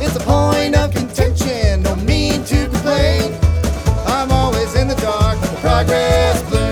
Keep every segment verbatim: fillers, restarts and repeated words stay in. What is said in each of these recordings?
it's a point of contention. No mean to complain. I'm always in the dark with the progress blues.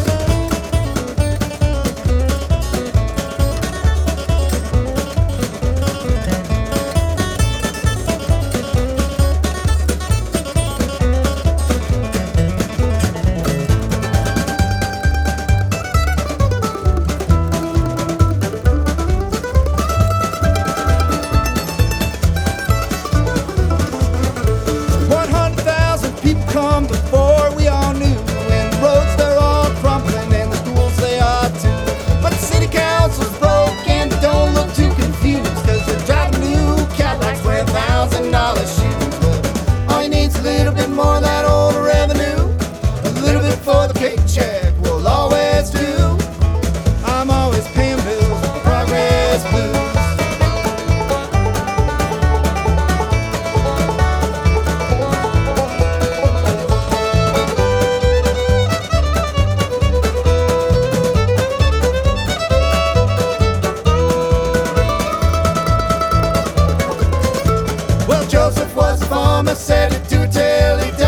Come before we all knew, and the roads they're all crumbling, and the schools they are too. But the city council's broke, and they don't look too confused, cause they're driving new Cadillacs wearing thousand dollar shoes. But all you need's a little bit more of that old revenue, a little bit for the paycheck will always do. I'm always paying bills with the progress blues. Joseph was a farmer, said it to till he died.